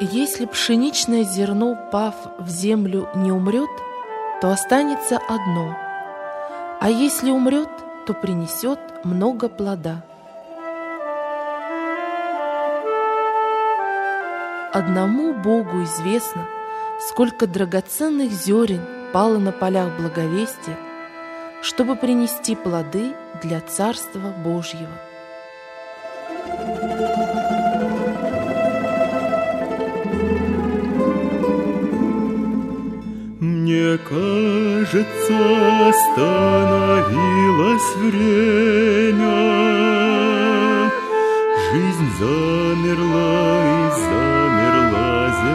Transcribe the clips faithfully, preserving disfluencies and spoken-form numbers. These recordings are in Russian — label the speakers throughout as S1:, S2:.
S1: Если пшеничное зерно, пав в землю, не умрет, то останется одно, а если умрет, то принесет много плода. Одному Богу известно, сколько драгоценных зерен пало на полях благовестия, чтобы принести плоды для Царства Божьего.
S2: Мне кажется, остановилось время, жизнь замерла и замерла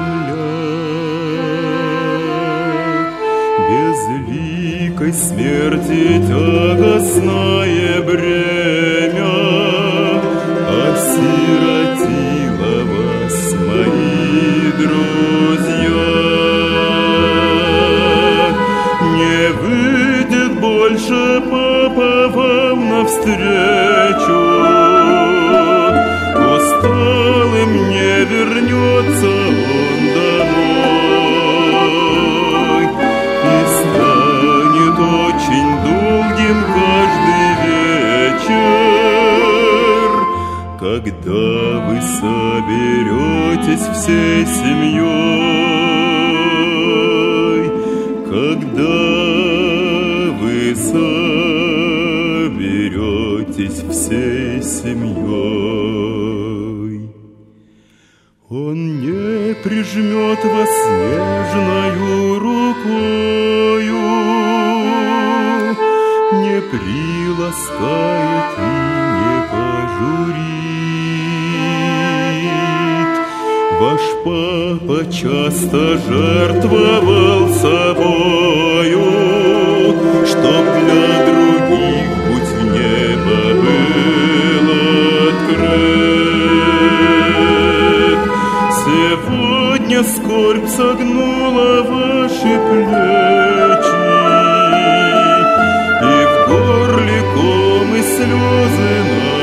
S2: земля. Безликой смерти тягостное бремя осиротило вас, мои друзья. Не выйдет больше папа вам навстречу, усталым не вернется он домой, и станет очень долгим каждый вечер, когда вы соберетесь всей семьей, когда вы соберетесь всей семьей. Он не прижмет вас нежною рукою, не приласкает и не пожурит. Ваш папа часто жертвовал собою, чтоб для других путь в небо был открыт. Сегодня скорбь согнула ваши плечи, и в горле ком и слезы на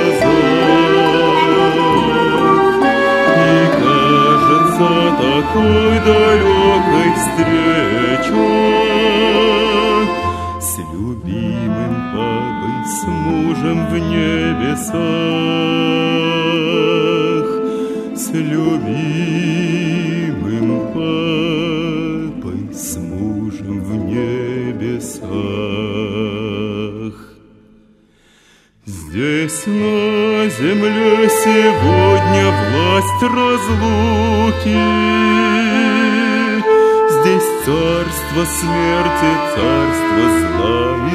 S2: глазах, и кажется такой далекой встречой с любимым папой, с мужем в небесах, с любимым папой, с мужем в небесах. Здесь на земле сегодня власть разлуки, здесь царство смерти, царство зла и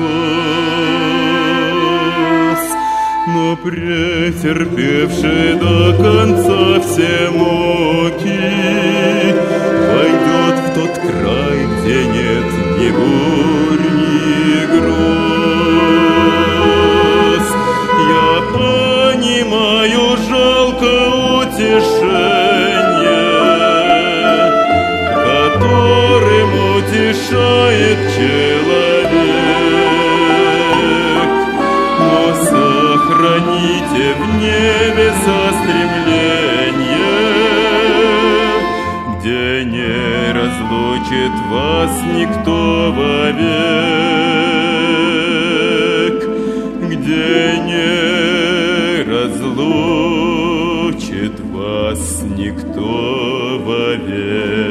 S2: слез. Но претерпевший до конца все муки войдет в тот край, где нет ни бурь, ни гроз. Я понимаю, жалко утешение, которым утешает человек, но сохраните в небеса стремление, где не разлучит вас никто вовек, где не разлучит вас никто вовек.